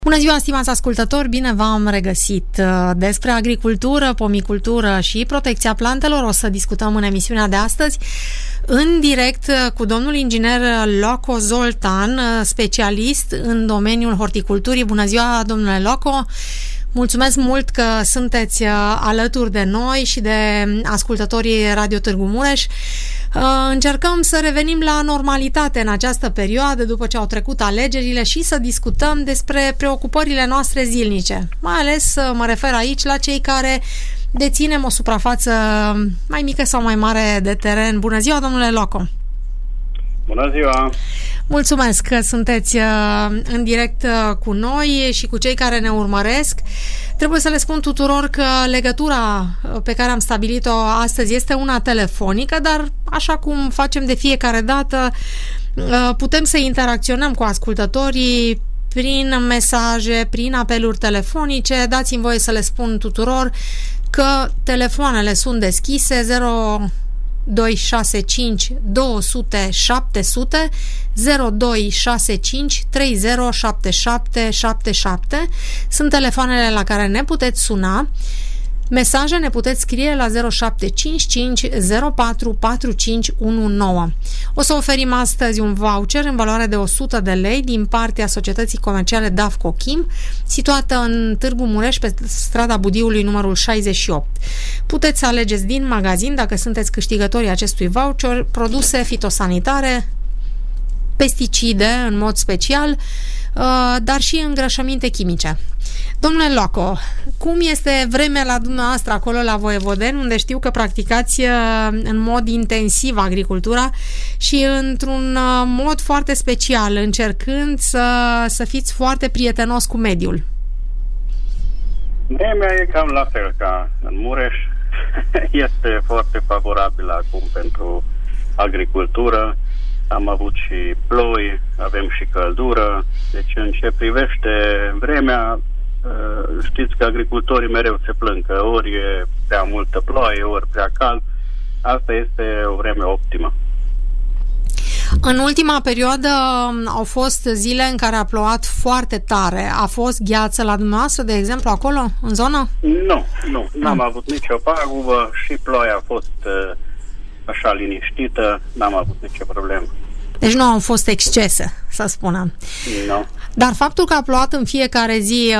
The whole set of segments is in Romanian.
Bună ziua, stimați ascultători, bine v-am regăsit. Despre agricultură, pomicultură și protecția plantelor o să discutăm în emisiunea de astăzi, în direct cu domnul inginer Loco Zoltan, specialist în domeniul horticulturii. Bună ziua, domnule Loco! Mulțumesc mult că sunteți alături de noi și de ascultătorii Radio Târgu Mureș. Încercăm să revenim la normalitate în această perioadă, după ce au trecut alegerile, și să discutăm despre preocupările noastre zilnice. Mai ales mă refer aici la cei care deținem o suprafață mai mică sau mai mare de teren. Bună ziua, domnule Loco! Bună ziua! Mulțumesc că sunteți în direct cu noi și cu cei care ne urmăresc. Trebuie să le spun tuturor că legătura pe care am stabilit-o astăzi este una telefonică, dar așa cum facem de fiecare dată, putem să interacționăm cu ascultătorii prin mesaje, prin apeluri telefonice. Dați-mi voie să le spun tuturor că telefoanele sunt deschise 0265 200 700 0265 307777. Sunt telefoanele la care ne puteți suna. Mesaje ne puteți scrie la 0755 04 4519. O să oferim astăzi un voucher în valoare de 100 de lei din partea Societății Comerciale Dafco Chim, situată în Târgu Mureș, pe strada Budiului numărul 68. Puteți să alegeți din magazin, dacă sunteți câștigătorii acestui voucher, produse fitosanitare, pesticide în mod special, dar și îngrășăminte chimice. Domnule Loco, cum este vremea la dumneavoastră acolo la Voievodeni, unde știu că practicați în mod intensiv agricultura și într-un mod foarte special, încercând să fiți foarte prietenos cu mediul? Vremea e cam la fel ca în Mureș. Este foarte favorabil acum pentru agricultură. Am avut și ploi, avem și căldură. Deci în ce privește vremea, știți că agricultorii mereu se plâng că ori e prea multă ploaie, ori prea cald. Asta este o vreme optimă. În ultima perioadă au fost zile în care a plouat foarte tare. A fost gheață la dumneavoastră, de exemplu, acolo, în zonă? Nu. N-am avut nicio pagubă și ploaia a fost așa liniștită, n-am avut nicio problemă. Deci nu au fost excese, să spunem. Nu. Dar faptul că a plouat în fiecare zi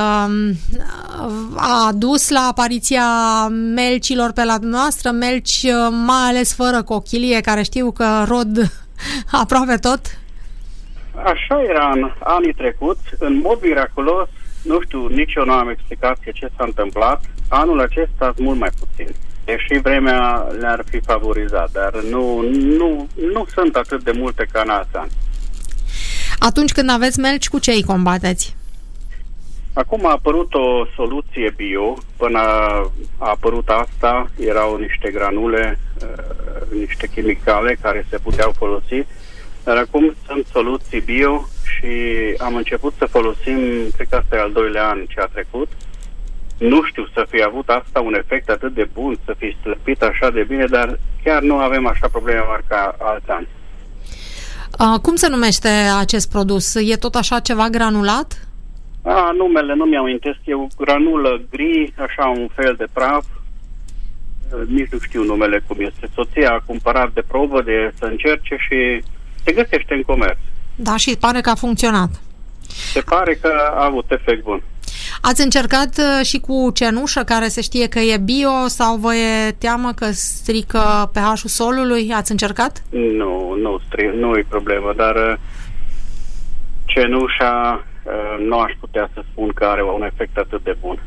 a dus la apariția melcilor pe la dumneavoastră, melci mai ales fără cochilie, care știu că rod aproape tot? Așa era în anii trecuți. În mod miraculos, nu știu, nici eu nu am explicație ce s-a întâmplat. Anul acesta mult mai puțin. Deși vremea le-ar fi favorizat, dar nu sunt atât de multe ca în alți ani. Atunci când aveți melci, cu ce îi combateți? Acum a apărut o soluție bio. Până a apărut asta, erau niște granule, niște chimicale care se puteau folosi, dar acum sunt soluții bio și am început să folosim, cred că asta e al doilea an ce a trecut. Nu știu să fi avut asta un efect atât de bun, să fi slăpit așa de bine, dar chiar nu avem așa probleme mari ca alți ani. Cum se numește acest produs? E tot așa ceva granulat? Numele nu mi-au amintesc. E o granulă gri, așa un fel de praf. Nici nu știu numele cum este. Soția a cumpărat de probă să încerce și se găsește în comerț. Da, și pare că a funcționat. Se pare că a avut efect bun. Ați încercat și cu cenușă, care se știe că e bio, sau vă e teamă că strică pH-ul solului? Ați încercat? Nu e problemă, dar cenușa nu aș putea să spun că are un efect atât de bun.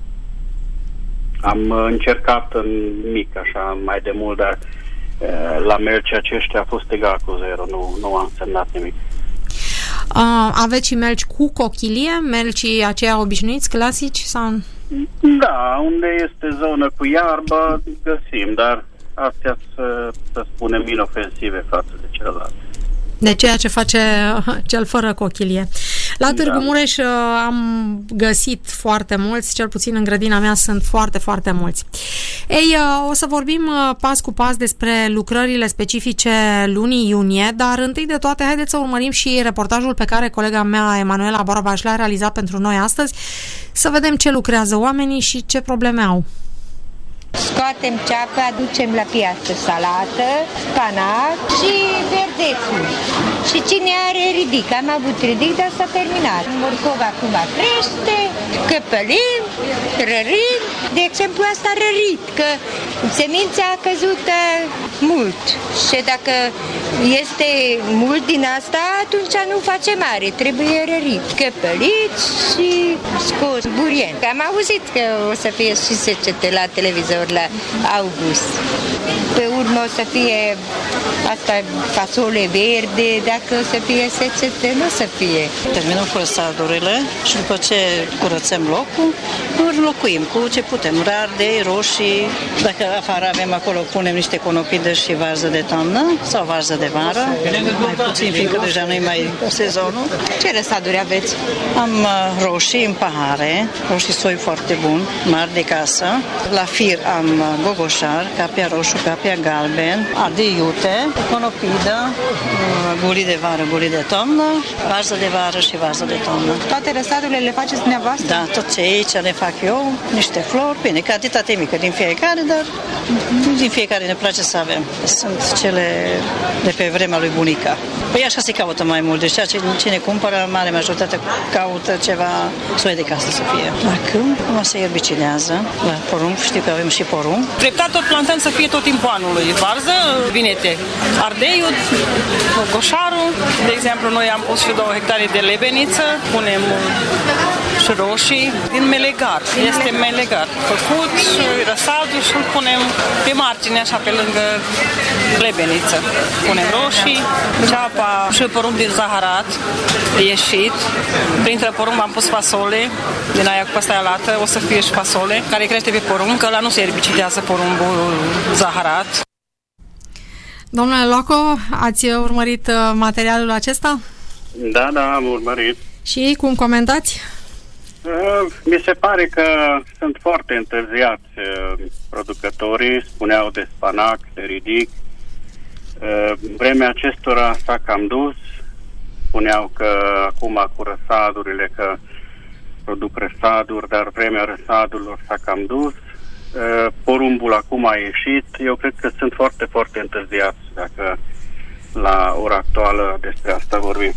Am încercat în mic, așa, mai de mult, dar la melci aceștia a fost egal cu zero, nu a însemnat nimic. Aveți și melci cu cochilie? Melcii aceia obișnuiți, clasici? Sau? Da, unde este zonă cu iarbă găsim, dar astea să spunem inofensive față de celelalte. de ceea ce face cel fără cochilie. La Târgu Mureș am găsit foarte mulți, cel puțin în grădina mea sunt foarte, foarte mulți. Ei, o să vorbim pas cu pas despre lucrările specifice lunii iunie, dar întâi de toate haideți să urmărim și reportajul pe care colega mea Emanuela Barabaș l-a realizat pentru noi astăzi, să vedem ce lucrează oamenii și ce probleme au. Scoatem ceapă, aducem la piață salată, spanac și verdețul. Și cine are ridic? Am avut ridic, dar s-a terminat. Morcov acum crește, căpălim, rărit. De exemplu, asta rărit, că semința a căzut mult. Și dacă este mult din asta, atunci nu face mare, trebuie rărit. Căpălit și scos, burien. Am auzit că o să fie și secete la televizor la august. Pe urmă o să fie asta fasole verde, dacă o să fie secete, nu o să fie. Terminăm cu răsadurile și după ce curățăm locul, înlocuim cu ce putem. Ardei, roșii, dacă afară avem acolo, punem niște conopidă și varză de toamnă sau varză de vară, mai puțin, fiindcă deja nu-i mai sezonul. Ce răsaduri aveți? Am roșii în pahare, roșii soi foarte bun, mari de casă. La fir am gogoșar, capia roșu, capia galben, ardei iute, conopidă, guli de vară, guli de toamnă, varză de vară și varză de toamnă. Toate răsadurile le faceți dumneavoastră? Da, tot ce aici le fac eu, niște flori, bine, cantitate mică din fiecare, dar din fiecare ne place să avem. Sunt cele de pe vremea lui bunica. Păi așa se caută mai mult, deci cine cumpără, mare majoritate caută ceva soi de casă să fie. La câmp, cum se erbicinează, la porumb, știu că avem și porumb. Treptat tot plantăm să fie tot timpul anului. Varză, vinete, ardeiul, gogoșarul. De exemplu, noi am pus și 2 hectare de lebeniță, punem și roșii din melegar. Este melegar făcut și răsadul și îl punem pe margine, așa pe lângă lebeniță. Punem roșii, ceapa și porumb din zaharat ieșit. Printre porumb am pus fasole din aia cu păstaia lată, o să fie și fasole care crește pe porumb, că ăla nu se erbicidează porumbul zaharat. Domnule Loco, ați urmărit materialul acesta? Da, am urmărit. Și cum comentați? Mi se pare că sunt foarte întârziați producătorii, spuneau de spanac, de ridic. Vremea acestora s-a cam dus, spuneau că acum cu răsadurile că produc răsaduri, dar vremea răsadurilor s-a cam dus. Porumbul acum a ieșit. Eu cred că sunt foarte, foarte întârziați dacă la ora actuală despre asta vorbim.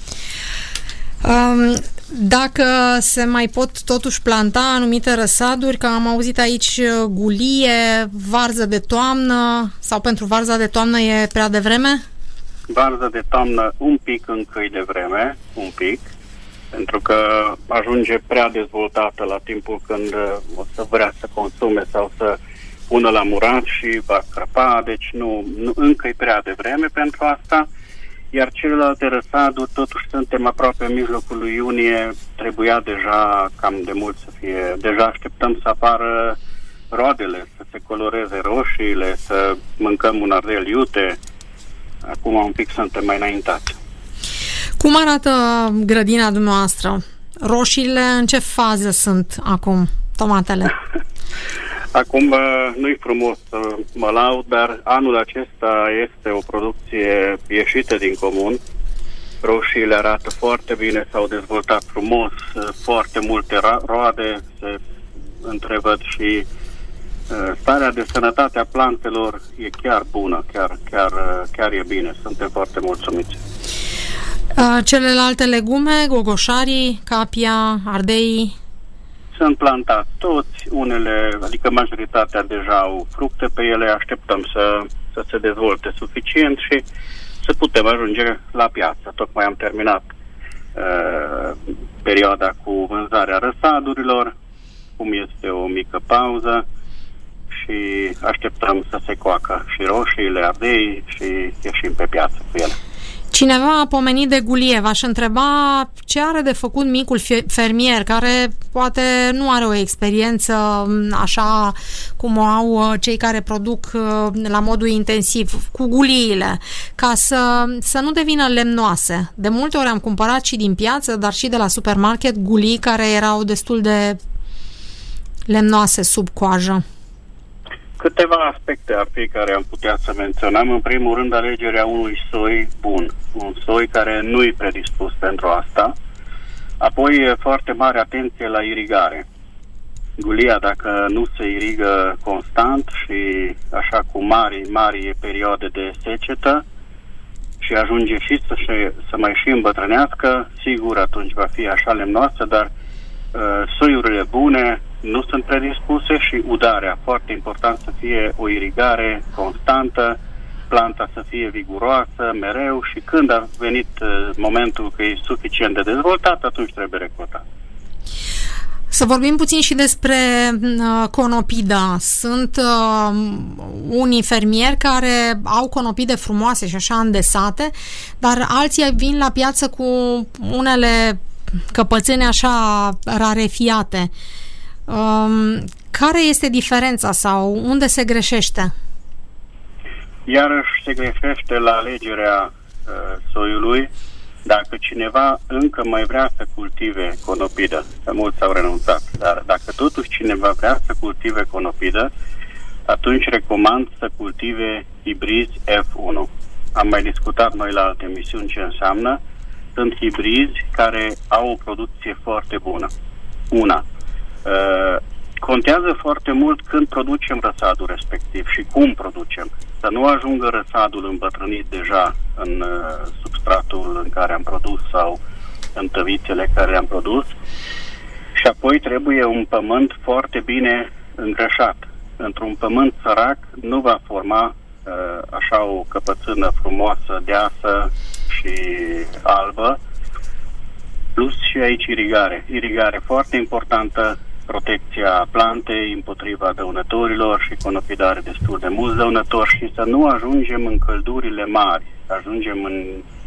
Dacă se mai pot totuși planta anumite răsaduri, că am auzit aici gulie, varză de toamnă, sau pentru varza de toamnă e prea devreme? Varza de toamnă un pic încă e devreme, un pic, pentru că ajunge prea dezvoltată la timpul când o să vrea să consume sau să pună la murat și va crăpa, deci nu încă e prea devreme pentru asta. Iar celelalte răsaduri, totuși suntem aproape în mijlocul lui iunie, trebuia deja cam de mult să fie. Deja așteptăm să apară roadele, să se coloreze roșiile, să mâncăm un ardei iute. Acum un pic suntem mai înaintați. Cum arată grădina dumneavoastră? Roșiile în ce fază sunt acum, tomatele? Acum nu-i frumos să mă laud, dar anul acesta este o producție ieșită din comun. Roșiile arată foarte bine, s-au dezvoltat frumos, foarte multe roade, se întrevăd și starea de sănătate a plantelor e chiar bună, chiar e bine, suntem foarte mulțumiți. Celelalte legume, gogoșarii, capia, ardeii? Sunt plantați toți, unele, adică majoritatea deja au fructe pe ele, așteptăm să se dezvolte suficient și să putem ajunge la piață. Tocmai am terminat perioada cu vânzarea răsadurilor, cum este o mică pauză și așteptăm să se coacă și roșiile, ardei și ieșim pe piață cu ele. Cineva a pomenit de gulie. V-aș întreba ce are de făcut micul fermier care poate nu are o experiență așa cum o au cei care produc la modul intensiv cu guliile, ca să nu devină lemnoase. De multe ori am cumpărat și din piață, dar și de la supermarket gulii care erau destul de lemnoase sub coajă. Câteva aspecte ar fi care am putea să menționăm. În primul rând, alegerea unui soi bun, un soi care nu-i predispus pentru asta. Apoi, foarte mare atenție la irigare. Gulia, dacă nu se irigă constant și așa cu mari perioade de secetă și ajunge și să mai și îmbătrânească, sigur atunci va fi așa lemnoasă, dar soiurile bune nu sunt predispuse și udarea. Foarte important să fie o irigare constantă, planta să fie viguroasă mereu și când a venit momentul că e suficient de dezvoltat, atunci trebuie recoltat. Să vorbim puțin și despre conopida. Sunt unii fermieri care au conopide frumoase și așa îndesate, dar alții vin la piață cu unele căpățâne așa rarefiate. Care este diferența sau unde se greșește? Iarăși se greșește la alegerea soiului. Dacă cineva încă mai vrea să cultive conopidă, că mulți au renunțat, dar dacă totuși cineva vrea să cultive conopidă, atunci recomand să cultive hibrizi F1. Am mai discutat noi la alte emisiuni ce înseamnă. Sunt hibrizi care au o producție foarte bună. Contează foarte mult când producem răsadul respectiv și cum producem. Să nu ajungă răsadul îmbătrânit deja în substratul în care am produs sau în tăvițele care le-am produs. Și apoi trebuie un pământ foarte bine îngrășat. Într-un pământ sărac nu va forma așa o căpățână frumoasă, deasă și albă. Plus și aici irigare. Irigare foarte importantă, protecția plantei împotriva dăunătorilor și conopidare destul de mulți dăunători și să nu ajungem în căldurile mari. Ajungem în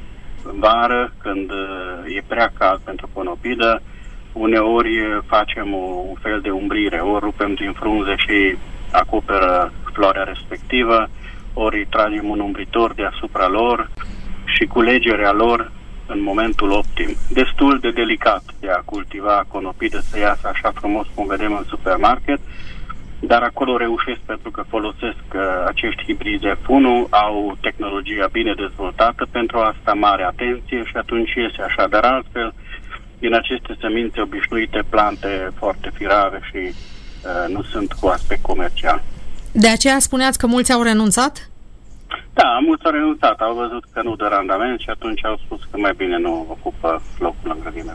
vară când e prea cald pentru conopidă, uneori facem un fel de umbrire, ori rupem din frunze și acoperă floarea respectivă, ori tragem un umbritor deasupra lor și culegerea lor în momentul optim. Destul de delicat de a cultiva conopidă să iasă așa frumos cum vedem în supermarket, dar acolo reușesc pentru că folosesc acești hibrizi F1, au tehnologia bine dezvoltată pentru asta, mare atenție și atunci iese așa, dar altfel din aceste semințe obișnuite plante foarte firave și nu sunt cu aspect comercial. De aceea spuneați că mulți au renunțat? Da, mulți au renunțat, au văzut că nu dă randament și atunci au spus că mai bine nu ocupă locul în grădină.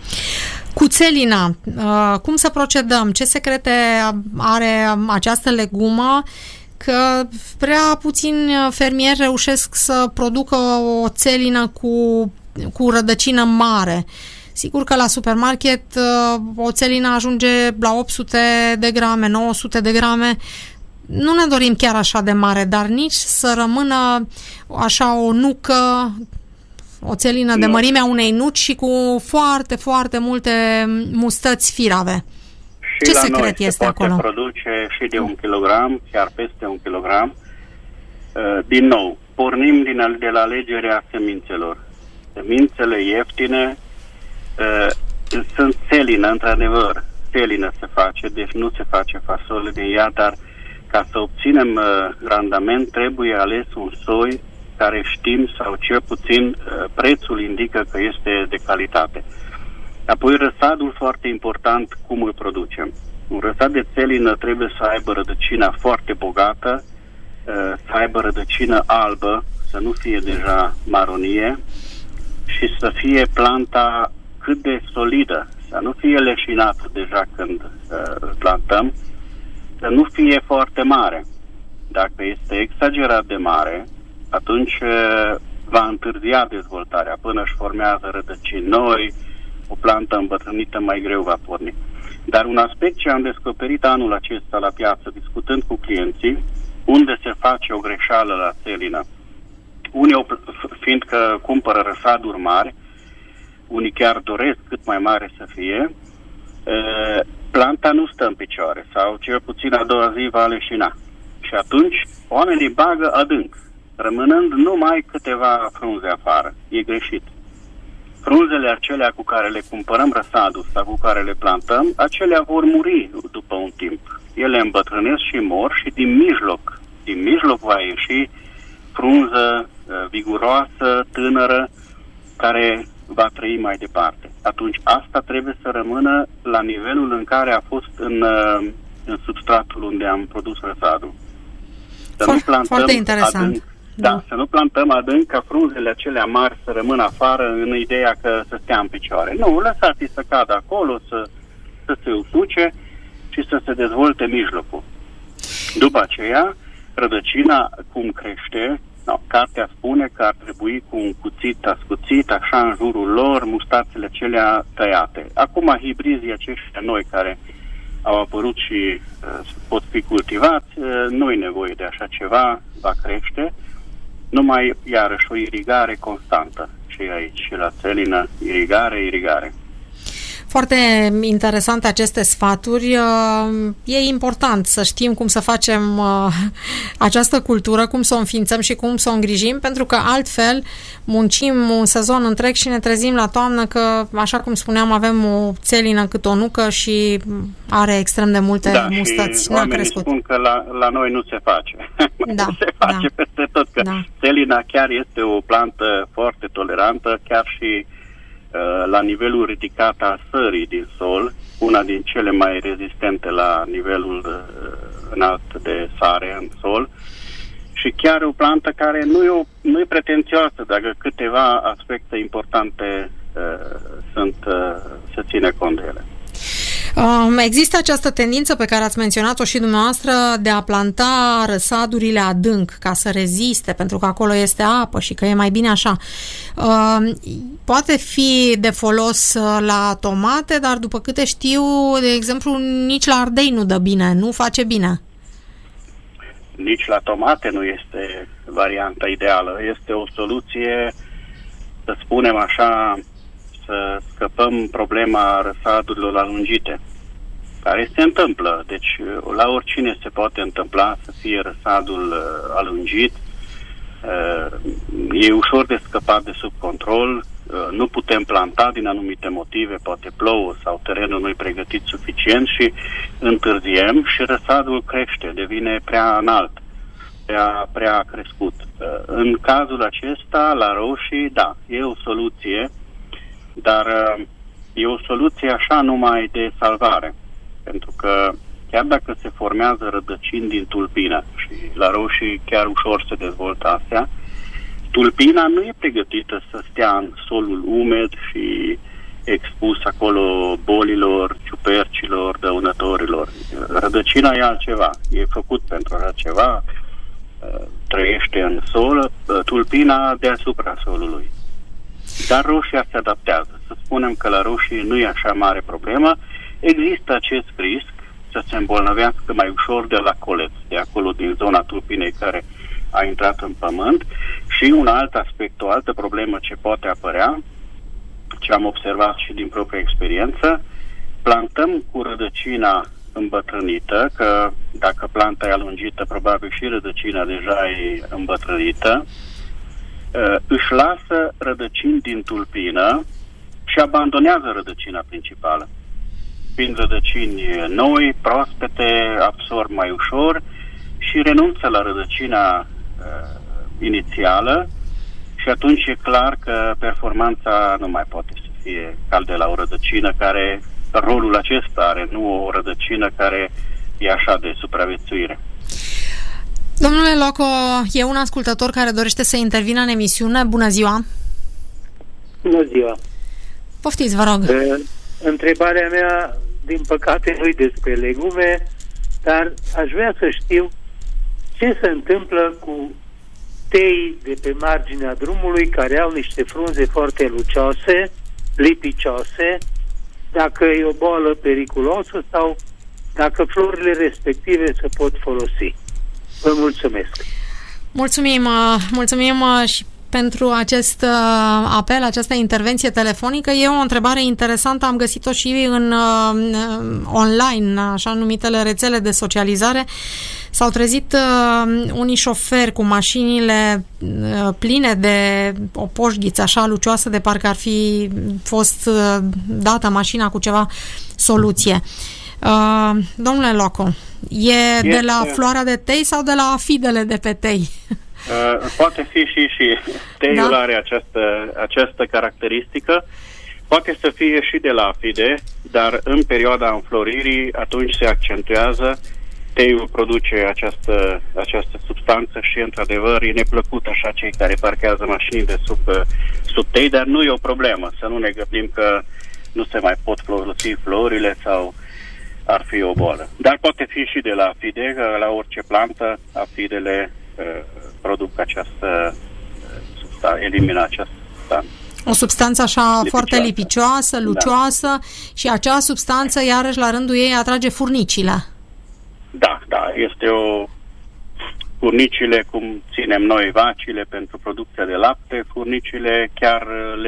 Cu țelina, cum să procedăm? Ce secrete are această legumă? Că prea puțini fermieri reușesc să producă o țelină cu rădăcină mare. Sigur că la supermarket o țelină ajunge la 800 de grame, 900 de grame. Nu ne dorim chiar așa de mare, dar nici să rămână așa o nucă, o țelină de mărimea unei nuci și cu foarte, foarte multe mustăți firave. Și ce la secret noi este se acolo? poate produce și de 1 kilogram, chiar peste 1 kilogram. Din nou, pornim de la alegerea semințelor. Semințele ieftine sunt țelină, într-adevăr. Țelină se face, deci nu se face fasole din ea, dar ca să obținem randament trebuie ales un soi care știm sau cel puțin prețul indică că este de calitate. Apoi răsadul foarte important, cum îl producem. Un răsad de țelină trebuie să aibă rădăcina foarte bogată, să aibă rădăcină albă, să nu fie deja maronie și să fie planta cât de solidă, să nu fie leșinată deja când îl plantăm, să nu fie foarte mare. Dacă este exagerat de mare, atunci va întârzia dezvoltarea până își formează rădăcini noi, o plantă îmbătrânită mai greu va porni. Dar un aspect ce am descoperit anul acesta la piață, discutând cu clienții, unde se face o greșeală la țelină, Unii, fiindcă cumpără răsaduri mari, unii chiar doresc cât mai mare să fie, planta nu stă în picioare sau cel puțin a doua zi va leșina. Și atunci oamenii bagă adânc, rămânând numai câteva frunze afară. E greșit. Frunzele acelea cu care le cumpărăm răsadul sau cu care le plantăm, acelea vor muri după un timp. Ele îmbătrânesc și mor și din mijloc va ieși frunză viguroasă, tânără, care va trăi mai departe. Atunci asta trebuie să rămână la nivelul în care a fost în substratul unde am produs răsadul. Foarte interesant. Adânc, da, să nu plantăm adânc ca frunzele acelea mari să rămână afară în ideea că să stea în picioare. Nu, lăsați să cadă acolo, să se usuce și să se dezvolte mijlocul. După aceea, rădăcina cum crește, cartea spune că ar trebui cu un cuțit ascuțit, așa în jurul lor, mustațele acelea tăiate. Acum hibrizii aceștia noi care au apărut și pot fi cultivați, nu e nevoie de așa ceva, va crește, numai iarăși o irigare constantă. Și aici, și la țelină, irigare. Foarte interesante aceste sfaturi. E important să știm cum să facem această cultură, cum să o înființăm și cum să o îngrijim, pentru că altfel muncim un sezon întreg și ne trezim la toamnă că, așa cum spuneam, avem o țelină cât o nucă și are extrem de multe mustăți. N-a crescut. Spun că la noi nu se face. Da, se face peste tot, că țelina chiar este o plantă foarte tolerantă, chiar și la nivelul ridicat al sării din sol, una din cele mai rezistente la nivelul înalt de sare în sol, și chiar o plantă care nu e pretențioasă, dacă câteva aspecte importante se ține cont de ele. Există această tendință pe care ați menționat-o și dumneavoastră de a planta răsadurile adânc ca să reziste, pentru că acolo este apă și că e mai bine așa. Poate fi de folos la tomate, dar după câte știu, de exemplu, nici la ardei nu dă bine, nu face bine. Nici la tomate nu este varianta ideală. Este o soluție, să spunem așa, să scăpăm problema răsadurilor alungite, care se întâmplă. Deci la oricine se poate întâmpla să fie răsadul alungit. E ușor de scăpat de sub control. Nu putem planta din anumite motive, poate plouă sau terenul nu e pregătit suficient și întârziem și răsadul crește, devine prea înalt, prea crescut. În cazul acesta, la roșii, da, e o soluție, dar e o soluție așa numai de salvare, pentru că chiar dacă se formează rădăcini din tulpină și la roșii chiar ușor se dezvoltă astea, tulpina nu e pregătită să stea în solul umed și expus acolo bolilor, ciupercilor, dăunătorilor. Rădăcina e altceva, e făcut pentru așa ceva, trăiește în sol, tulpina deasupra solului. Dar roșia se adaptează. Să spunem că la roșii nu e așa mare problemă. Există acest risc să se îmbolnăvească mai ușor de la coleț, de acolo din zona tulpinei care a intrat în pământ. Și un alt aspect, o altă problemă ce poate apărea, ce am observat și din propria experiență, plantăm cu rădăcina îmbătrânită, că dacă planta e alungită, probabil și rădăcina deja e îmbătrânită, își lasă rădăcini din tulpină și abandonează rădăcina principală. Fiind rădăcini noi, proaspete, absorb mai ușor și renunță la rădăcina inițială și atunci e clar că performanța nu mai poate să fie ca de la o rădăcină care rolul acesta are, nu o rădăcină care e așa de supraviețuire. Domnule Loco, e un ascultător care dorește să intervină în emisiune. Bună ziua! Bună ziua! Poftiți, vă rog! Întrebarea mea, din păcate, nu-i despre legume, dar aș vrea să știu ce se întâmplă cu tei de pe marginea drumului care au niște frunze foarte lucioase, lipicioase, dacă e o boală periculoasă sau dacă florile respective se pot folosi. Vă mulțumesc. Mulțumim și pentru acest apel, această intervenție telefonică. E o întrebare interesantă, am găsit-o și în online, așa numitele rețele de socializare. S-au trezit unii șoferi cu mașinile pline de o poșghiță așa lucioasă, de parcă ar fi fost dată mașina cu ceva soluție. Domnule Loco, e de la floarea de tei sau de la fidele de pe tei? Poate fi și teiul are această caracteristică. Poate să fie și de la fide, dar în perioada înfloririi atunci se accentuează, teiul produce această substanță și într-adevăr e neplăcut așa cei care parchează mașinile sub tei, dar nu e o problemă, să nu ne gândim că nu se mai pot folosi florile sau ar fi o boală. Dar poate fi și de la fide, că la orice plantă afidele produc această substanță, elimină această substanță. O substanță așa foarte lipicioasă, lucioasă, și acea substanță iarăși la rândul ei atrage furnicile. Da, este furnicile, cum ținem noi vacile pentru producția de lapte, furnicile chiar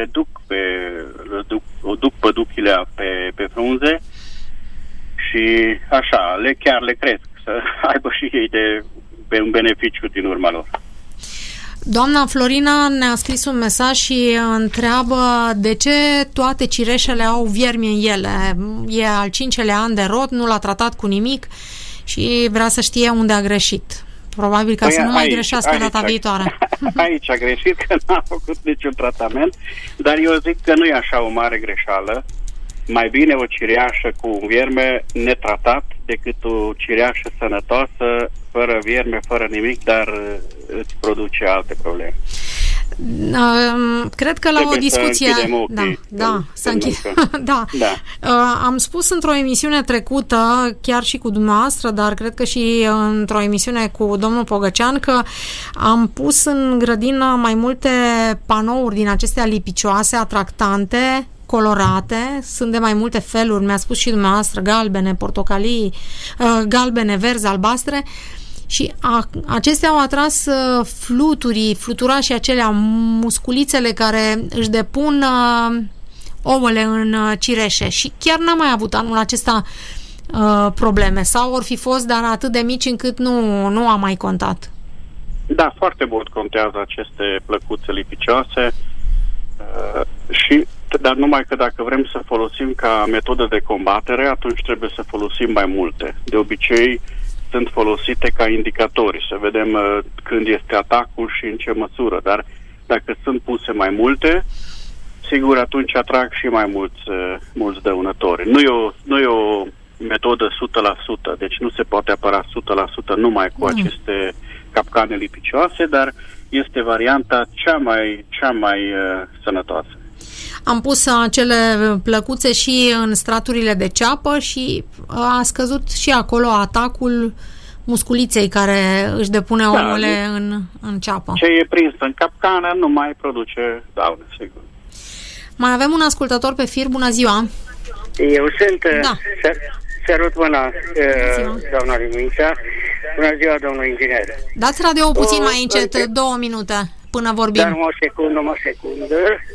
o duc păduchile pe frunze și așa, le cresc, să aibă și ei de un beneficiu din urma lor. Doamna Florina ne-a scris un mesaj și întreabă de ce toate cireșele au viermi în ele. E al 5-lea an de rod, nu l-a tratat cu nimic și vrea să știe unde a greșit. Probabil ca să nu mai greșească data viitoare. Aici a greșit, că n-a făcut niciun tratament, dar eu zic că nu e așa o mare greșeală. Mai bine o cireașă cu un vierme netratat decât o cireașă sănătoasă, fără vierme, fără nimic, dar îți produce alte probleme. Cred că la o discuție... Am spus într-o emisiune trecută, chiar și cu dumneavoastră, dar cred că și într-o emisiune cu domnul Pogăcean, că am pus în grădină mai multe panouri din acestea lipicioase, atractante, colorate, sunt de mai multe feluri, mi-a spus și dumneavoastră, galbene, portocalii, galbene, verzi, albastre, și acestea au atras fluturașii acelea, musculițele care își depun ouăle în cireșe, și chiar n-am mai avut anul acesta probleme, sau or fi fost, dar atât de mici încât nu am mai contat. Da, foarte mult contează aceste plăcuțe lipicioase dar numai că dacă vrem să folosim ca metodă de combatere, atunci trebuie să folosim mai multe. De obicei sunt folosite ca indicatori, să vedem când este atacul și în ce măsură, dar dacă sunt puse mai multe, sigur atunci atrag și mai mulți dăunători. Nu e o metodă 100%, deci nu se poate apăra 100% numai cu aceste capcane lipicioase, dar este varianta cea mai sănătoasă. Am pus acele plăcuțe și în straturile de ceapă și a scăzut și acolo atacul musculiței care își depune ouăle în ceapă. Ce e prins în capcană nu mai produce daune, sigur. Mai avem un ascultător pe fir. Bună ziua! Eu sunt... Sărut mâna, doamna Rimița. Bună ziua, domnul inginer. Dați radio puțin mai încet, 2 minute, până vorbim. Dar o secundă.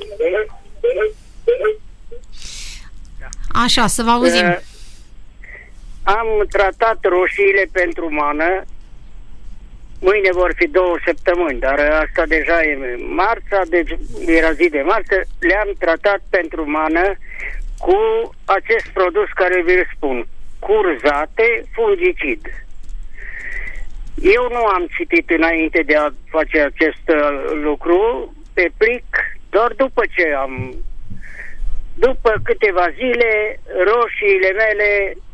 Așa, să vă auzim. Am tratat roșiile pentru mană. Mâine vor fi 2 săptămâni, dar asta deja e marța, deci era zi de marță. Le-am tratat pentru mană cu acest produs care vi-l spun, Curzate fungicid. Eu nu am citit înainte de a face acest lucru pe plic, doar după câteva zile, roșiile mele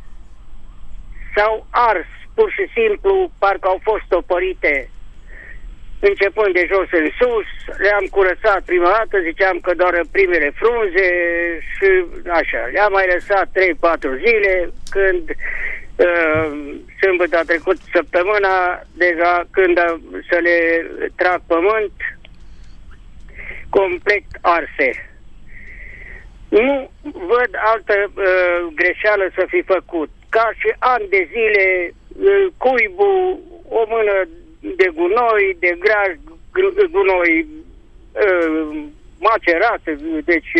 s-au ars, pur și simplu, parcă au fost topărite, începând de jos în sus. Le-am curățat prima dată, ziceam că doar primele frunze și așa. Le-am mai lăsat 3-4 zile, când sâmbătă a trecut săptămâna, deja când să le trag pământ, complet arse. Nu văd altă greșeală să fi făcut. Ca și ani de zile, cuibul, o mână de gunoi, de graj, gunoi macerat, deci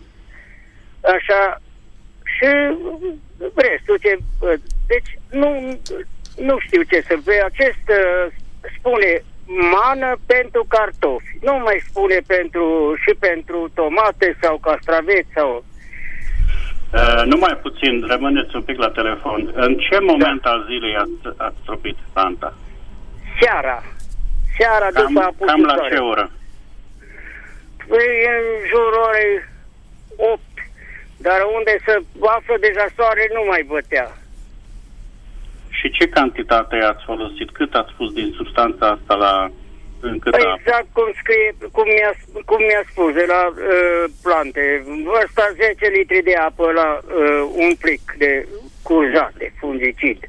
așa, și restul ce... Deci nu știu ce să vei. Acest spune mană pentru cartofi. Nu mai spune și pentru tomate sau castraveți sau... Numai puțin, rămâneți un pic la telefon. În ce moment al zilei ați stropit planta? Seara după apusul cam la soare. ce oră? Păi în jurul orei 8. Dar unde să află deja soare nu mai bătea. Și ce cantitate ați folosit? Cât ați pus din substanța asta în cât apă? Exact cum scrie, cum mi-a spus de la plante. Ăsta 10 litri de apă la un plic cu jate, fungicid.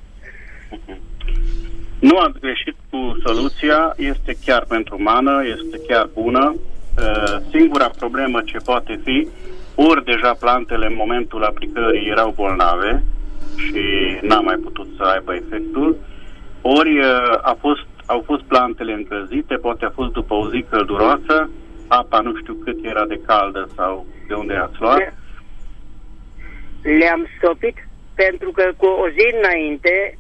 Nu ați greșit cu soluția, este chiar pentru mană, este chiar bună. Singura problemă ce poate fi, ori deja plantele în momentul aplicării erau bolnave și n-a mai putut să aibă efectul, ori au fost plantele încălzite, poate a fost după o zi călduroasă, apa nu știu cât era de caldă sau de unde ați luat. Le-am stopit pentru că cu o zi înainte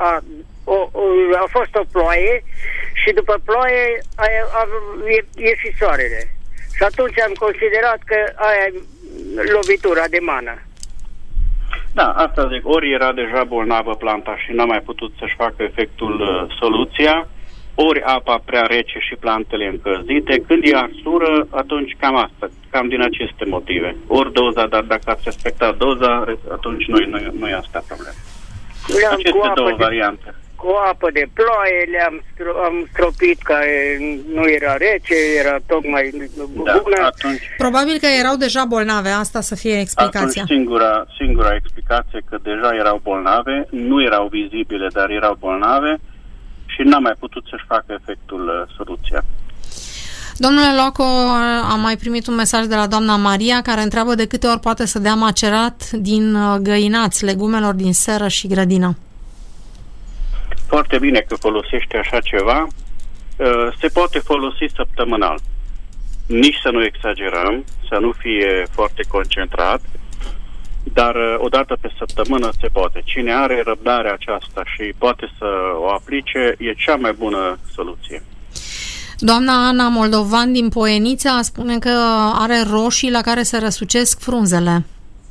a fost o ploaie și după ploaie a ieșit soarele. Și atunci am considerat că aia e lovitura de mană. Da, asta zic, ori era deja bolnavă planta și n-a mai putut să-și facă efectul soluția, ori apa prea rece și plantele încălzite. Când e arsură, atunci cam asta, cam din aceste motive. Ori doza, dar dacă ați respectat doza, atunci nu e asta problema. Aceste două variante. Cu apă de ploaie am stropit, care nu era rece, era tocmai bună. Atunci, probabil că erau deja bolnave, asta să fie explicația. Atunci singura explicație că deja erau bolnave, nu erau vizibile, dar erau bolnave și n-a mai putut să-și facă efectul soluția. Domnule Loaco, am mai primit un mesaj de la doamna Maria care întreabă de câte ori poate să dea macerat din găinați legumelor din seră și grădină. Foarte bine că folosește așa ceva. Se poate folosi săptămânal. Nici să nu exagerăm, să nu fie foarte concentrat, dar odată pe săptămână se poate. Cine are răbdarea aceasta și poate să o aplice, e cea mai bună soluție. Doamna Ana Moldovan din Poienița spune că are roșii la care se răsucesc frunzele.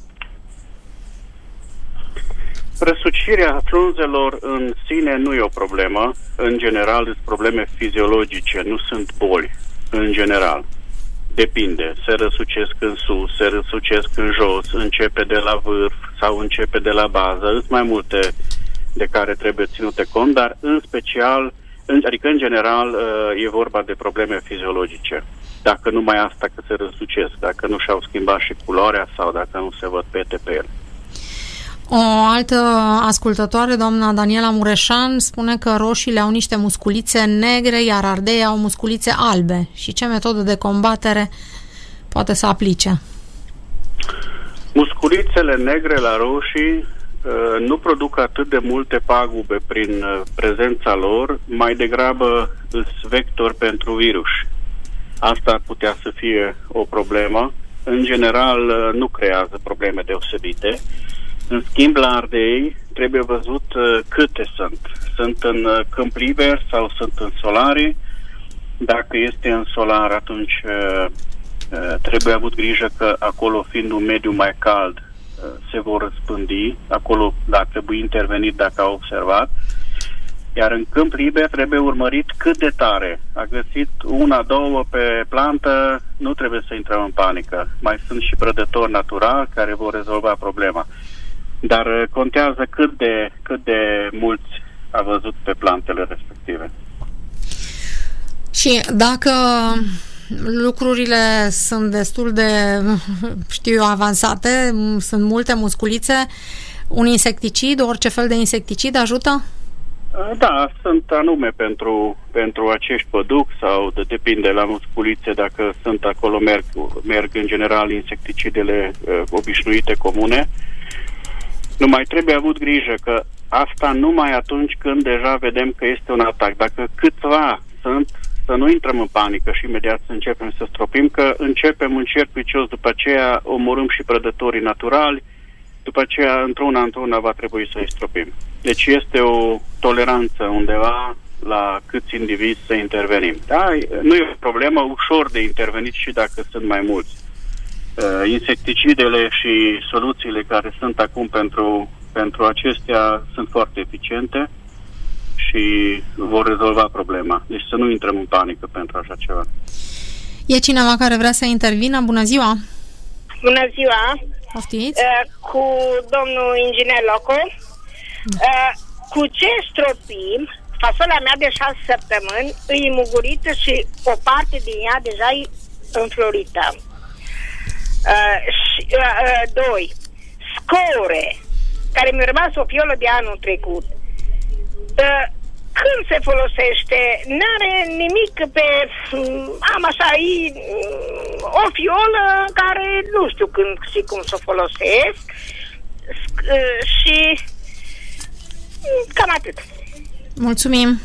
Răsucirea frunzelor în sine nu e o problemă. În general, sunt probleme fiziologice, nu sunt boli. În general. Depinde. Se răsucesc în sus, se răsucesc în jos, începe de la vârf sau începe de la bază. Sunt mai multe de care trebuie ținute cont, dar în special, adică în general, e vorba de probleme fiziologice. Dacă numai asta că se răsucesc, dacă nu și-au schimbat și culoarea sau dacă nu se văd pete pe ele. O altă ascultătoare, doamna Daniela Mureșan, spune că roșiile au niște musculițe negre, iar ardei au musculițe albe. Și ce metodă de combatere poate să aplice? Musculițele negre la roșii nu produc atât de multe pagube prin prezența lor, mai degrabă sunt vector pentru virus. Asta ar putea să fie o problemă. În general, nu creează probleme deosebite. În schimb, la ardei trebuie văzut câte sunt. Sunt în câmp liber sau sunt în solare. Dacă este în solar, atunci trebuie avut grijă că acolo, fiind un mediu mai cald, se vor răspândi. Acolo ar trebui intervenit dacă au observat. Iar în câmp liber trebuie urmărit cât de tare. A găsit una, două pe plantă, nu trebuie să intrăm în panică. Mai sunt și prădători naturali care vor rezolva problema. Dar contează cât de mulți a văzut pe plantele respective. Și dacă lucrurile sunt destul de, avansate, sunt multe musculițe, un insecticid, orice fel de insecticid ajută? Da, sunt anume pentru acești păduc sau depinde la musculițe, dacă sunt acolo, merg în general insecticidele obișnuite, comune. Numai trebuie avut grijă că Asta numai atunci când deja vedem că este un atac. Dacă câțiva sunt, să nu intrăm în panică și imediat să începem să stropim, că începem un cerc vicios, după aceea omorâm și prădătorii naturali, după aceea într-una va trebui să îi stropim. Deci este o toleranță undeva la câți indivizi să intervenim. Da? Nu e o problemă, ușor de intervenit și dacă sunt mai mulți. Insecticidele și soluțiile care sunt acum pentru acestea sunt foarte eficiente și vor rezolva problema. Deci să nu intrăm în panică pentru așa ceva. E cineva care vrea să intervină? Bună ziua! Bună ziua! Poftiți? Cu domnul inginer Loco. Cu ce stropim? Fasolea mea de 6 săptămâni e mugurită și o parte din ea deja e înflorită. 2. Score, care mi-a rămas o fiolă de anul trecut. Când se folosește? N-are nimic pe... Am așa, e o fiolă care nu știu când și cum să o folosesc. Și cam atât. Mulțumim.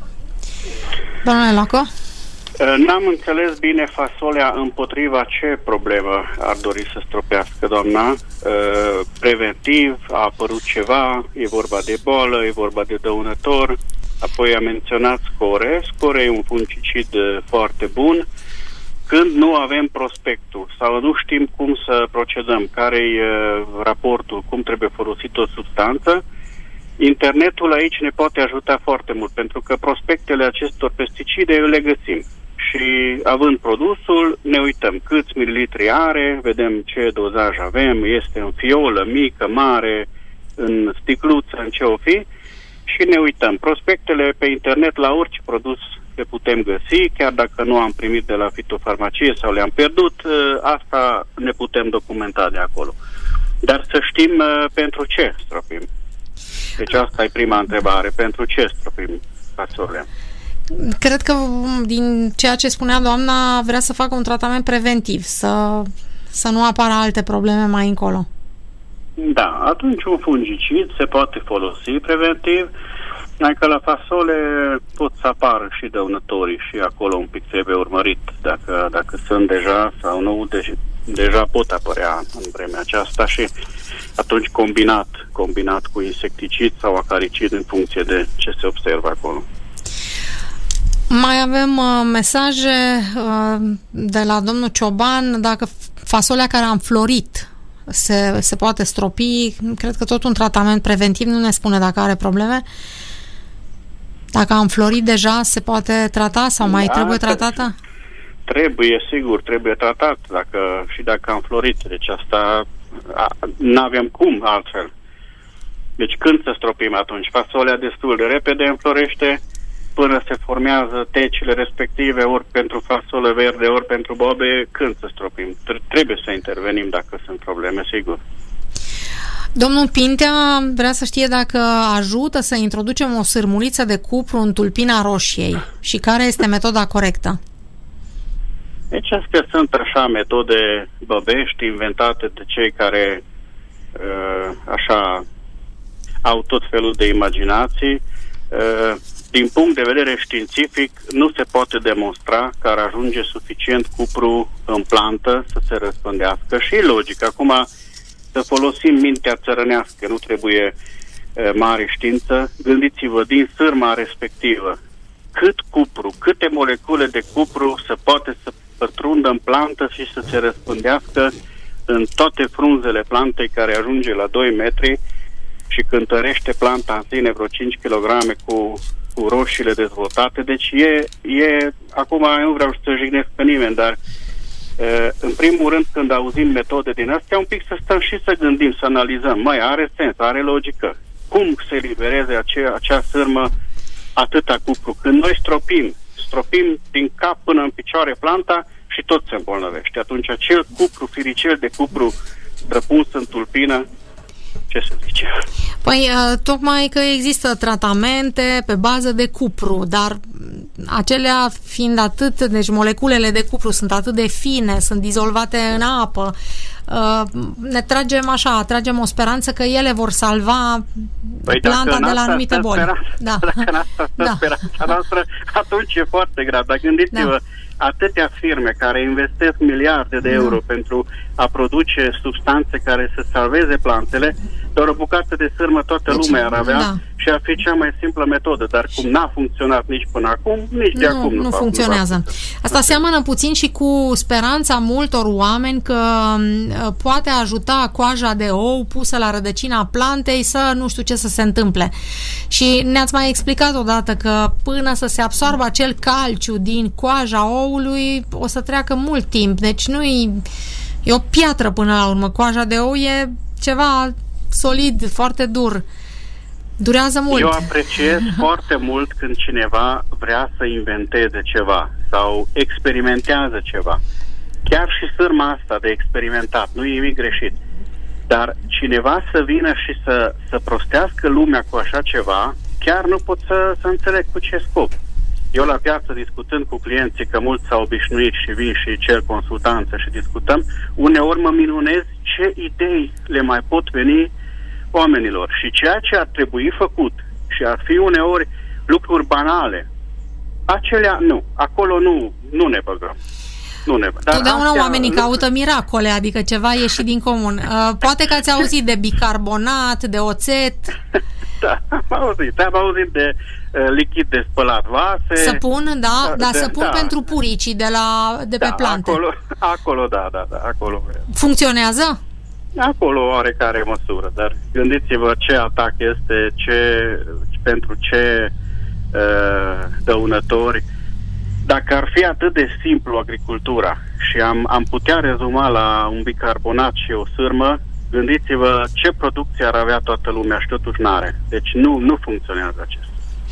Domnule Laco? N-am înțeles bine fasolea împotriva ce problemă ar dori să stropească doamna. Preventiv a apărut ceva, e vorba de boală, e vorba de dăunător, apoi a menționat Score. Score e un fungicid foarte bun. Când nu avem prospectul sau nu știm cum să procedăm, care-i raportul, cum trebuie folosit o substanță, internetul aici ne poate ajuta foarte mult, pentru că prospectele acestor pesticide le găsim. Și având produsul, ne uităm câți mililitri are, vedem ce dozaj avem, este în fiolă, mică, mare, în sticluță, în ce o fi, și ne uităm. Prospectele pe internet la orice produs le putem găsi, chiar dacă nu am primit de la fitofarmacie sau le-am pierdut, asta ne putem documenta de acolo. Dar să știm pentru ce stropim. Deci asta e prima întrebare. Pentru ce stropim fasolea? Cred că din ceea ce spunea doamna vrea să facă un tratament preventiv, să nu apară alte probleme mai încolo. Da, atunci un fungicid se poate folosi preventiv, că la fasole pot să apară și dăunătorii și acolo un pic trebuie urmărit dacă sunt deja sau nu, deja pot apărea în vremea aceasta și atunci combinat cu insecticid sau acaricid în funcție de ce se observă acolo. Mai avem mesaje de la domnul Cioban, dacă fasolea care a înflorit se poate stropi, cred că tot un tratament preventiv, nu ne spune dacă are probleme. Dacă a înflorit deja, se poate trata sau mai trebuie tratată? Trebuie, sigur, trebuie tratat dacă a înflorit. Deci asta n-avem cum altfel. Deci când să stropim atunci? Fasolea destul de repede înflorește până se formează tecile respective, ori pentru fasolă verde, ori pentru boabe. Când să stropim? Trebuie să intervenim dacă sunt probleme, sigur. Domnul Pintea vrea să știe dacă ajută să introducem o sârmuliță de cupru în tulpina roșiei și care este metoda corectă. Deci astea sunt așa metode băbești inventate de cei care așa au tot felul de imaginații. Din punct de vedere științific nu se poate demonstra că ar ajunge suficient cupru în plantă să se răspândească și logic. Acum să folosim mintea țărănească, nu trebuie mare știință. Gândiți-vă din sârma respectivă cât cupru, câte molecule de cupru se poate să pătrundă în plantă și să se răspândească în toate frunzele plantei, care ajunge la 2 metri și cântărește planta în sine vreo 5 kg cu roșiile dezvoltate. Deci acum eu nu vreau să jignesc pe nimeni, dar în primul rând când auzim metode din astea, un pic să stăm și să gândim, să analizăm. Are sens, are logică. Cum se libereze acea sârmă atâta cupru? Când noi stropim din cap până în picioare planta și tot se îmbolnăvește. Atunci acel cupru, firicel de cupru răpuns în tulpină, ce se zice? Păi, tocmai că există tratamente pe bază de cupru, dar acelea fiind deci moleculele de cupru sunt atât de fine, sunt dizolvate în apă, ne tragem o speranță că ele vor salva planta de la anumite boli. Dacă în asta stă speranța noastră, atunci e foarte grav. Dar gândiți-vă, atâtea firme care investesc miliarde de euro pentru a produce substanțe care să salveze plantele, doar o bucată de sârmă toată lumea ar avea și ar fi cea mai simplă metodă, dar cum n-a funcționat nici până acum, nici de acum nu funcționează. Asta seamănă puțin și cu speranța multor oameni că poate ajuta coaja de ou pusă la rădăcina plantei să nu știu ce să se întâmple. Și ne-ați mai explicat odată că până să se absoarbă acel calciu din coaja oului o să treacă mult timp, deci e o piatră până la urmă. Coaja de ou e ceva solid, foarte dur. Durează mult. Eu apreciez foarte mult când cineva vrea să inventeze ceva sau experimentează ceva. Chiar și sârma asta de experimentat, nu e nimic greșit. Dar cineva să vină și să prostească lumea cu așa ceva, chiar nu pot să înțeleg cu ce scop. Eu la piață, discutând cu clienții, că mulți s-au obișnuit și vin și cer consultanță și discutăm, uneori mă minunez ce idei le mai pot veni oamenilor. Și ceea ce ar trebui făcut și ar fi uneori lucruri banale, acelea nu. Acolo nu ne băgăm. Totdeauna oamenii caută miracole, adică ceva ieșit din comun. Poate că ați auzit de bicarbonat, de oțet. Da, am auzit de lichid de spălat vase. Săpun, săpun pentru puricii de pe plante. Acolo, acolo. Funcționează? Acolo oarecare măsură, dar gândiți-vă ce atac este, pentru ce dăunători. Dacă ar fi atât de simplu agricultura și am putea rezuma la un bicarbonat și o sârmă, gândiți-vă ce producție ar avea toată lumea și totuși n-are. Deci nu funcționează acesta.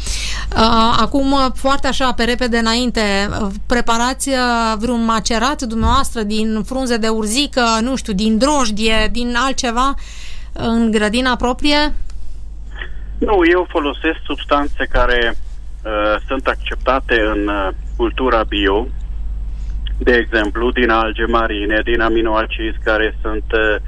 Acum, foarte așa, pe repede înainte, preparați vreun macerat dumneavoastră din frunze de urzică, nu știu, din drojdie, din altceva în grădina proprie? Nu, eu folosesc substanțe care sunt acceptate în cultura bio, de exemplu, din alge marine, din aminoacizi care sunt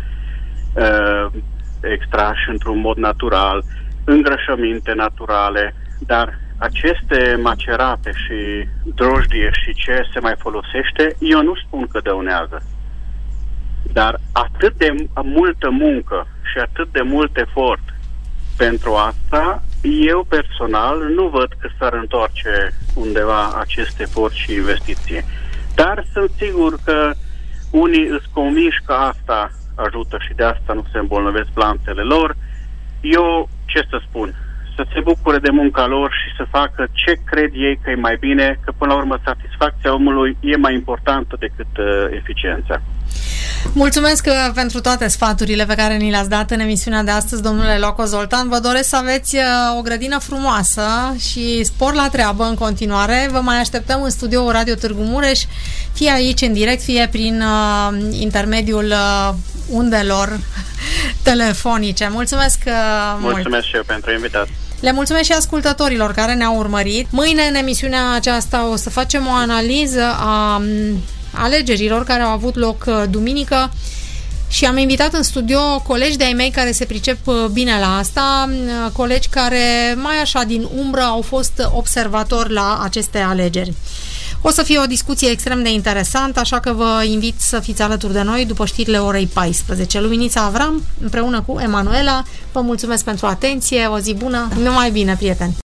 extrași într-un mod natural, îngrășăminte naturale, dar aceste macerate și drojdie și ce se mai folosește, eu nu spun că dăunează. Dar atât de multă muncă și atât de mult efort pentru asta, eu personal nu văd că s-ar întoarce undeva acest efort și investiție. Dar sunt sigur că unii îți convinși că asta ajută și de asta nu se îmbolnăvesc plantele lor. Eu, ce să spun, să se bucure de munca lor și să facă ce cred ei că e mai bine, că până la urmă satisfacția omului e mai importantă decât eficiența. Mulțumesc pentru toate sfaturile pe care ni le-ați dat în emisiunea de astăzi, domnule Loco Zoltan. Vă doresc să aveți o grădină frumoasă și spor la treabă în continuare. Vă mai așteptăm în studioul Radio Târgu Mureș, fie aici în direct, fie prin intermediul undelor telefonice. Mulțumesc mult! Mulțumesc și eu pentru invitație. Le mulțumesc și ascultătorilor care ne-au urmărit. Mâine, în emisiunea aceasta, o să facem o analiză a alegerilor care au avut loc duminică și am invitat în studio colegi de-ai mei care se pricep bine la asta, colegi care mai așa din umbră au fost observatori la aceste alegeri. O să fie o discuție extrem de interesantă, așa că vă invit să fiți alături de noi după știrile orei 14. Luminița Avram, împreună cu Emanuela, vă mulțumesc pentru atenție, o zi bună, numai bine, prieteni!